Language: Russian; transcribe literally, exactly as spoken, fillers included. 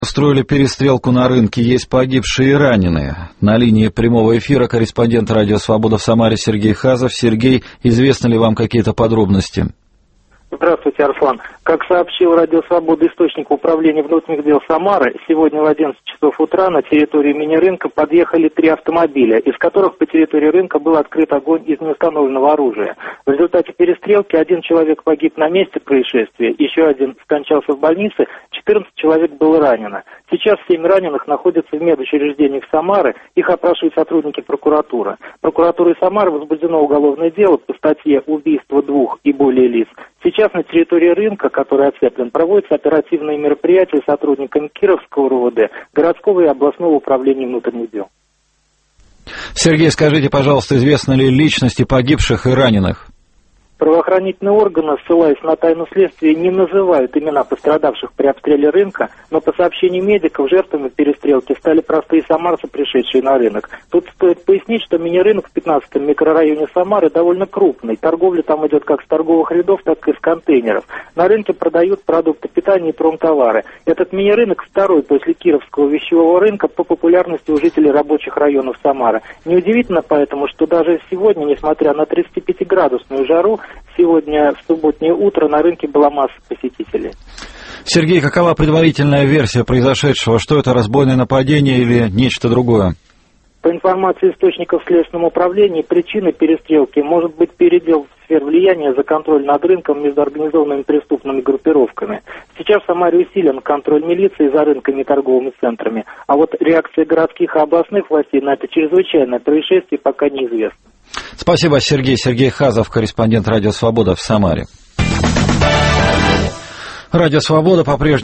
Устроили перестрелку на рынке, есть погибшие и раненые. На линии прямого эфира корреспондент «Радио Свобода» в Самаре Сергей Хазов. Сергей, известны ли вам какие-то подробности? Здравствуйте, Арслан. Как сообщил «Радио Свобода» источник управления внутренних дел Самары, сегодня в одиннадцать часов утра на территории мини-рынка подъехали три автомобиля, из которых по территории рынка был открыт огонь из неустановленного оружия. В результате перестрелки один человек погиб на месте происшествия, еще один скончался в больнице, четырнадцать человек было ранено. Сейчас семь раненых находятся в медучреждениях Самары, их опрашивают сотрудники прокуратуры. Прокуратурой Самары возбуждено уголовное дело по статье «Убийство двух и более лиц». Сейчас на территории рынка, который оцеплен, проводятся оперативные мероприятия сотрудниками Кировского РУВД, городского и областного управления внутренних дел. Сергей, скажите, пожалуйста, известны ли личности погибших и раненых? Правоохранительные органы, ссылаясь на тайну следствия, не называют имена пострадавших при обстреле рынка, но по сообщению медиков, жертвами перестрелки стали простые самарцы, пришедшие на рынок. Тут стоит пояснить, что мини-рынок в пятнадцатом микрорайоне Самары довольно крупный. Торговля там идет как с торговых рядов, так и с контейнеров. На рынке продают продукты питания и промтовары. Этот мини-рынок второй после Кировского вещевого рынка по популярности у жителей рабочих районов Самары. Неудивительно поэтому, что даже сегодня, несмотря на тридцатипятиградусную жару, сегодня в субботнее утро на рынке была масса посетителей. Сергей, какова предварительная версия произошедшего? Что это, разбойное нападение или нечто другое? По информации источников в Следственном управлении, причиной перестрелки может быть передел сфер влияния за контроль над рынком между организованными преступными группировками. Сейчас в Самаре усилен контроль милиции за рынками и торговыми центрами, а вот реакция городских и областных властей на это чрезвычайное происшествие пока неизвестна. Спасибо, Сергей. Сергей Хазов, корреспондент «Радио Свобода» в Самаре. «Радио Свобода» по-прежнему